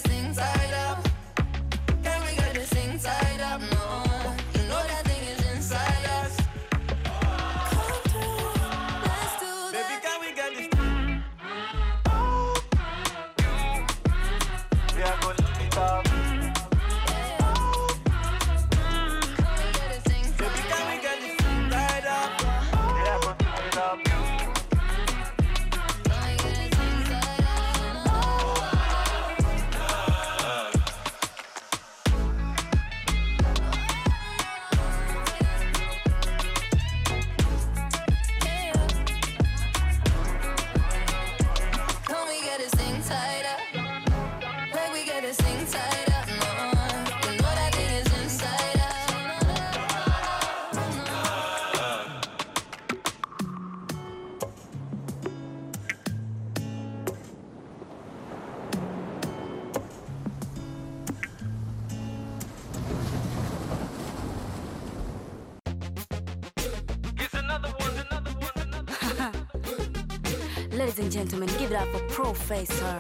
Ladies and gentlemen, give it up for Professor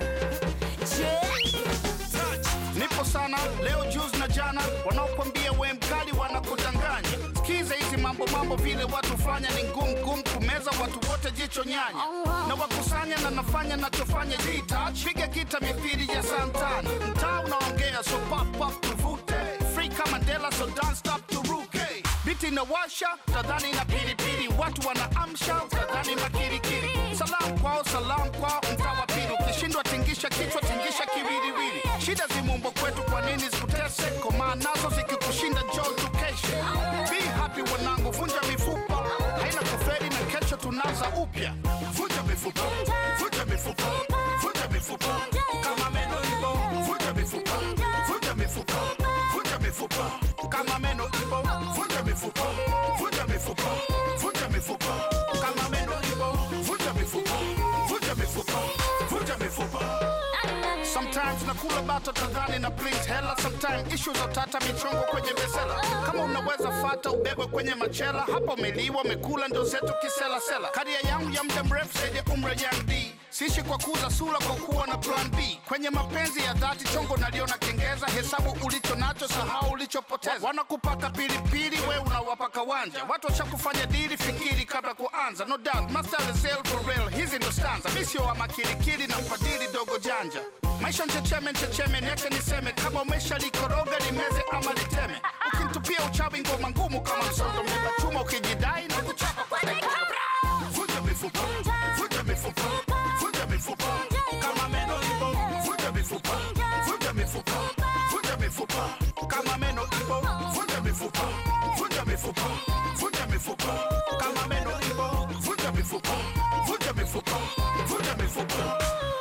Nipo sana, leo juzi na jana. Wanaokwambia we mkali wanakudanganya. Sikiza hizi mambo mambo vile watu fanya. Ni ngumu ngumu kumeza watu wote jicho nyanya. Na wakusanya na nafanya nachofanya G-touch. Piga kita mithili ya Santana. Mtaa unaongea so pop pop tuvute. Free kama Mandela so don't stop to ruke. Biti na washa, tadhani na pili pili. Watu wanaamsha, tadhani makirikiri. Salam kwao, salam kwao, mtaa wa pili. Ukishindwa tingisha kichwa, tingisha kiwiliwili. Shida zimumbo kwetu kwa nini zikutese. Koma nazo zikikushinda njoo tukeshe. Be happy wanangu, vunja mifupa. Haina kuferi na kesho tunaanza upya. Vunja mifupa, vunja mifupa, vunja mifupa. Kama meno ipo, vunja mifupa, vunja mifupa, vunja mifupa. Kama meno ipo, vunja mifupa, vunja mifupa, vunja mifupa. Kama meno ipo, vunja mifupa, vunja mifupa, vunja mifupa. Sometimes nakula bato tadhani na blink hella. Sometimes issues utata michongo kwenye besela. Kama unaweza fata ubebwe kwenye machela. Hapo meliwa mekula ndo zetu kisela sela. Karia yangu ya mda mrefu zaidi ya umre young D. Sishi kwa kuza sula kwa kuwa na plan B. Kwenye mapenzi ya dhati chongo naliona kengeza. Hesabu ulicho nacho sahau ulichopoteza. Wanakupaka pilipili we unawapaka wanja. Watu washakufanya dili fikiri kabla kuanza. No doubt, master is hell for real. Hizi ndo stanza. Misio wa makirikiri na mpadili dogo janja. Maisha nchecheme nchecheme niache niseme. Kama umesha likoroga limeze ama liteme. Ukintupia uchawi ngoma ngumu kama msondo. Mbeba chuma ukijidai na kuchapa kwa dekabra. Vunja mifupa, vunja mifupa, vunja mifupa. Kama meno ipo, vunja mifupa, vunja mifupa, vunja mifupa. Kama meno ipo, vunja mifupa, vunja mifupa, vunja mifupa. Kama meno ipo, vunja mifupa, vunja mifupa, vunja mifupa.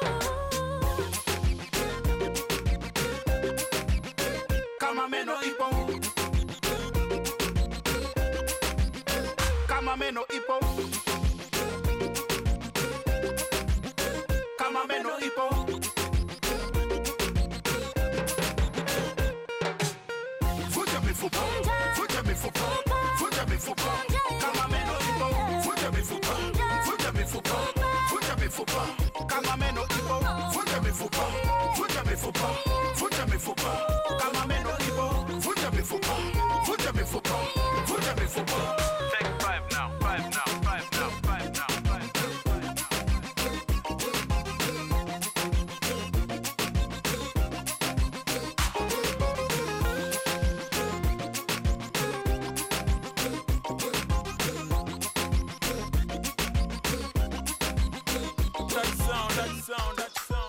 Kama meno ipo, kama meno ipo, kama meno ipo. Vunja mifupa, vunja mifupa, vunja mifupa. Kama meno ipo, vunja mifupa, vunja mifupa, vunja mifupa. Kama meno ipo, vunja mifupa, vunja mifupa, vunja mifupa. Kama meno ipo, vunja mifupa, vunja mifupa, vunja mifupa. Take five now, five now, five now, five now, five now. That sound, that sound, that sound.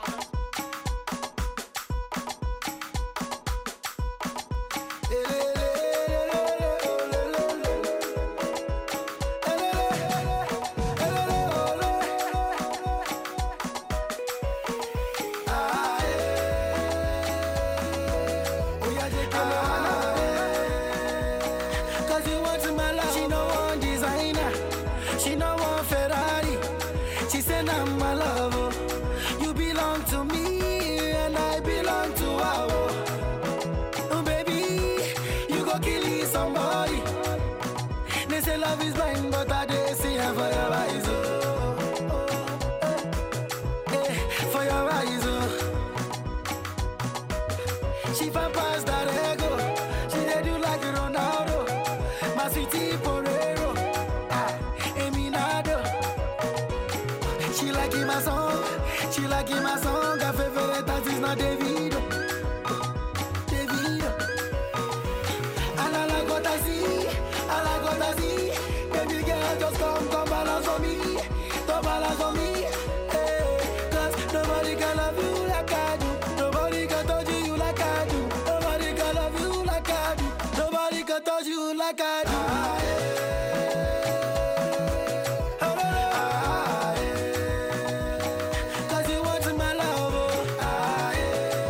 Cause you want my love. She no want designer. She no want Ferrari. She said I'm my lover. You belong to me and I belong to her. Oh baby, you go kill somebody. They say love is blind, but I dey see her for your eyes. Oh, eh, for your eyes. Oh, she fan pass that ego. She dey do like Ronaldo, my sweetie Porero, ah, Eminado. She like in my song, she like in my song. Her favorite artist is not Davido, Davido. And I like what I see, I like what I see. Baby girl, just come, come balance on me, come balance on me. Hey, cause nobody can love you like I do. Nobody can touch you like I do. Nobody can love you like I do. Nobody can touch you like I do. Ah, yeah. Ah, yeah. Cause you want my love. Oh. Ah, yeah.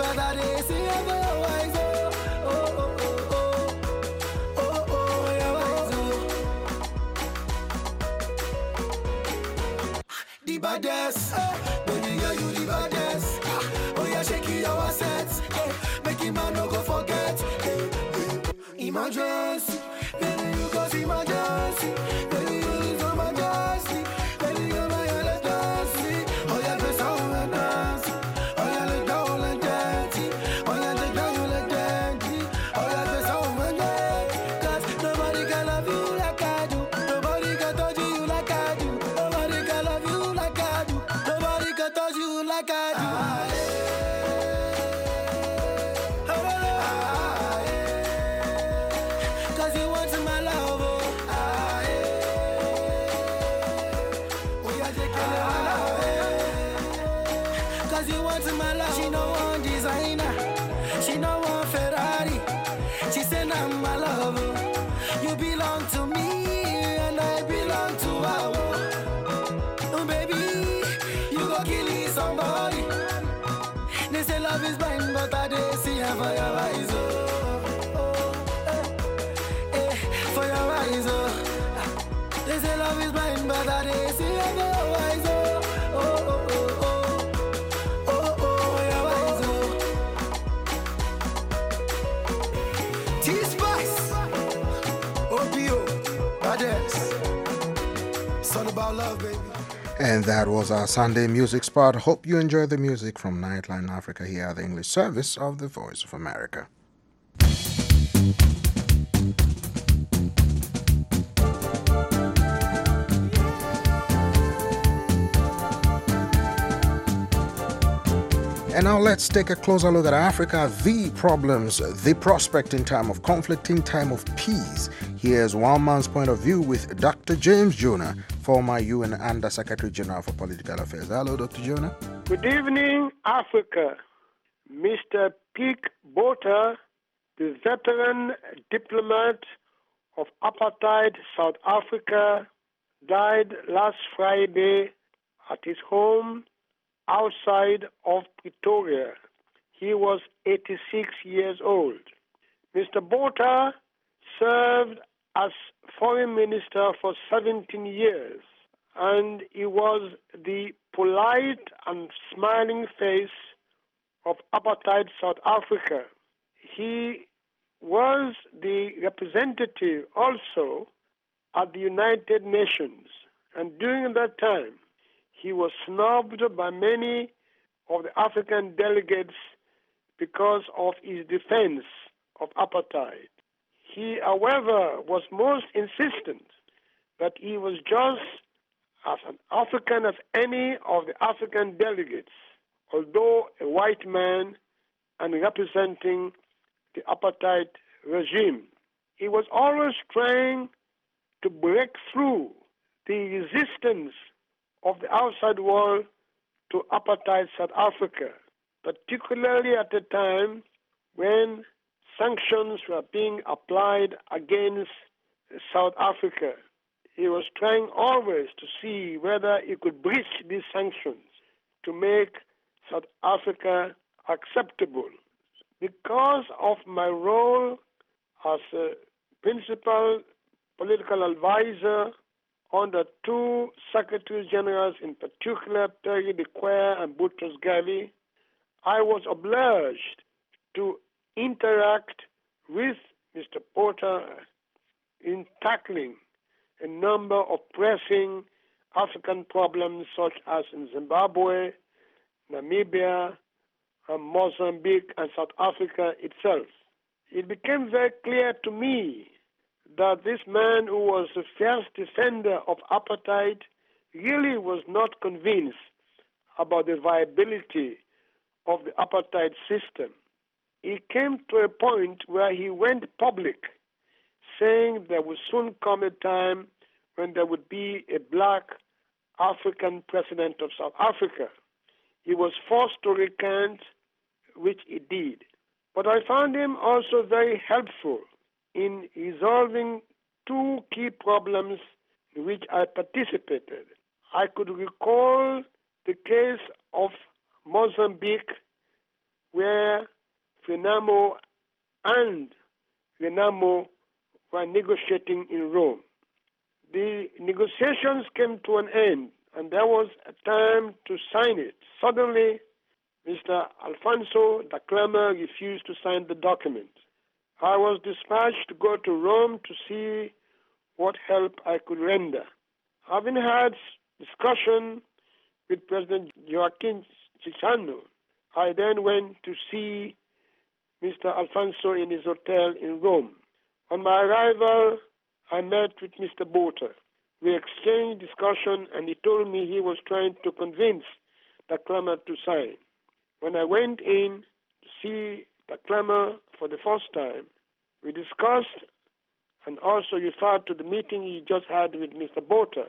but I dey see you for your eyes, oh, oh, oh, oh, oh, oh, oh, your eyes, oh. The baddest, eh, baby girl, you the baddest. Oh, yeah, shake your assets, eh, make him man no go forget, eh, eh. Emergency, baby, you cause emergency, baby, you is emergency, baby, you're my emergency. Oh, yeah, dress on and dance, oh, yeah, look down and dirty, oh, yeah, look down and dirty, oh, yeah, dress on and dirty. Cause nobody can love you like I do, nobody can touch you like I do, nobody can love you like I do, nobody can touch you like I do. Ah, yeah. Cause you want my love, oh, ah, yeah. Oh, yeah, take care of my love, yeah. Cause you want my love. She no want designer, she no want Ferrari. She said I'm my love, oh. You belong to me and I belong to her, oh. Oh, baby, you go kill somebody. They say love is blind, but I dey see her for your eyes, oh. For your eyes, oh. They say love is blind, but I dey see you for your eyes, oh. Oh, oh, oh, oh. Oh, oh, your eyes, oh. T-Spice, O P O, Baddest. It's all about love, baby. And that was our Sunday music spot. Hope you enjoyed the music from Nightline Africa here at the English service of the Voice of America. And now let's take a closer look at Africa, the problems, the prospect in time of conflict, in time of peace. Here's one man's point of view with Doctor James Jonah, former U N Under Secretary General for Political Affairs. Hello, Doctor Jonah. Good evening, Africa. Mister Pieck Botha, the veteran diplomat of apartheid South Africa, died last Friday at his home outside of Pretoria. He was eighty-six years old. Mister Botha served as foreign minister for seventeen years, and he was the polite and smiling face of apartheid South Africa. He was the representative also at the United Nations, and during that time, he was snubbed by many of the African delegates because of his defense of apartheid. He, however, was most insistent that he was just as an African as any of the African delegates, although a white man and representing the apartheid regime. He was always trying to break through the resistance of the outside world to apartheid South Africa, particularly at a time when sanctions were being applied against South Africa. He was trying always to see whether he could breach these sanctions to make South Africa acceptable. Because of my role as a principal political advisor under two Secretary Generals, in particular Perry de Cuellar and Boutros Ghali, I was obliged to interact with Mister Botha in tackling a number of pressing African problems such as in Zimbabwe, Namibia, and Mozambique, and South Africa itself. It became very clear to me that this man, who was the fierce defender of apartheid, really was not convinced about the viability of the apartheid system. He came to a point where he went public, saying there would soon come a time when there would be a black African president of South Africa. He was forced to recant, which he did. But I found him also very helpful in resolving two key problems in which I participated. I could recall the case of Mozambique, where Frelimo and Renamo were negotiating in Rome. The negotiations came to an end, and there was a time to sign it. Suddenly, Mister Alfonso da Clema refused to sign the document. I was dispatched to go to Rome to see what help I could render. Having had discussion with President Joaquin Chissano, I then went to see Mister Alfonso in his hotel in Rome. On my arrival, I met with Mister Botha. We exchanged discussion, and he told me he was trying to convince da Clema to sign. When I went in to see da Clema for the first time, we discussed and also referred to the meeting he just had with Mister Botha.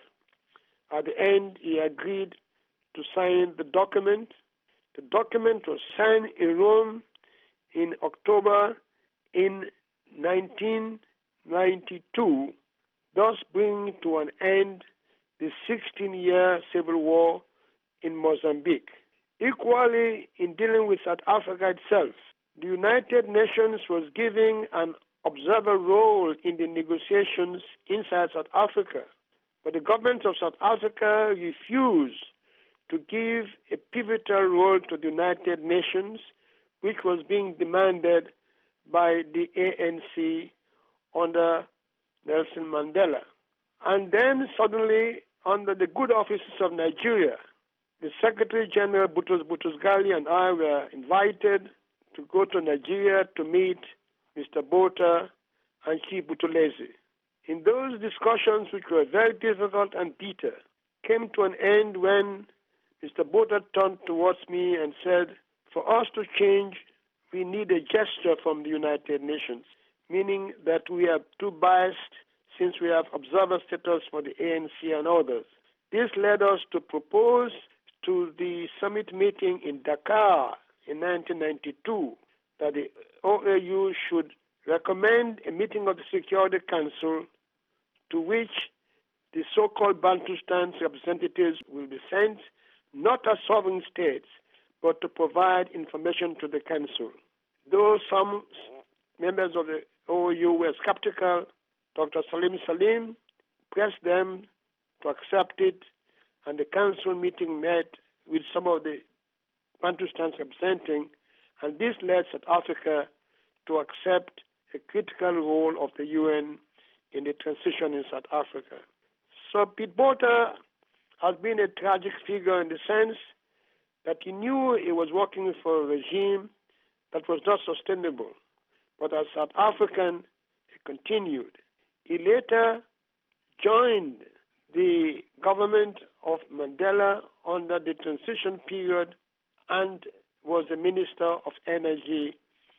At the end, he agreed to sign the document. The document was signed in Rome in October in nineteen ninety-two, thus bringing to an end the sixteen-year civil war in Mozambique. Equally, in dealing with South Africa itself, the United Nations was giving an observer role in the negotiations inside South Africa, but the government of South Africa refused to give a pivotal role to the United Nations, which was being demanded by the A N C under Nelson Mandela. And then suddenly, under the good offices of Nigeria, the Secretary General Boutros Boutros-Ghali and I were invited to go to Nigeria to meet Mister Botha and Chief Buthelezi. In those discussions, which were very difficult and bitter, came to an end when Mister Botha turned towards me and said, for us to change, we need a gesture from the United Nations, meaning that we are too biased since we have observer status for the A N C and others. This led us to propose to the summit meeting in Dakar in nineteen ninety-two that the O A U should recommend a meeting of the Security Council to which the so-called Bantustan representatives will be sent, not as sovereign states, but to provide information to the Council. Though some members of the O A U were skeptical, Doctor Salim Salim pressed them to accept it, and the Council meeting met with some of the Bantustans representing, and this led South Africa to accept a critical role of the U N in the transition in South Africa. So Pete Botha has been a tragic figure in the sense that he knew he was working for a regime that was not sustainable. But as South African, he continued. He later joined the government of Mandela under the transition period and was the Minister of Energy,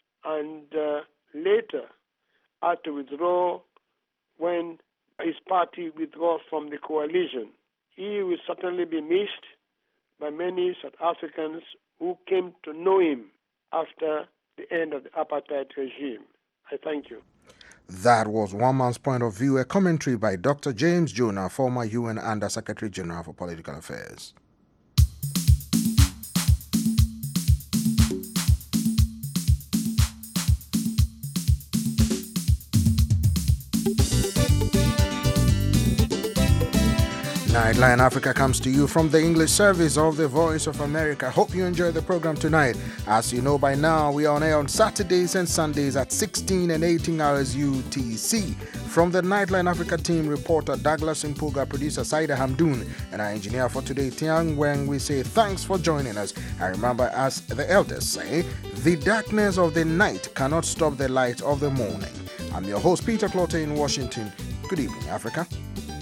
and uh, later had to withdraw when his party withdrew from the coalition. He will certainly be missed by many South Africans who came to know him after the end of the apartheid regime. I thank you. That was One Man's Point of View, a commentary by Doctor James Jonah, former U N Under Secretary General for Political Affairs. Nightline Africa comes to you from the English service of the Voice of America. Hope you enjoy the program tonight. As you know by now, we are on air on Saturdays and Sundays at sixteen and eighteen hours U T C. From the Nightline Africa team, reporter Douglas Impuga, producer Saida Hamdoun, and our engineer for today, Tiang Weng, we say thanks for joining us. And remember, as the elders say, the darkness of the night cannot stop the light of the morning. I'm your host, Peter Clotte in Washington. Good evening, Africa.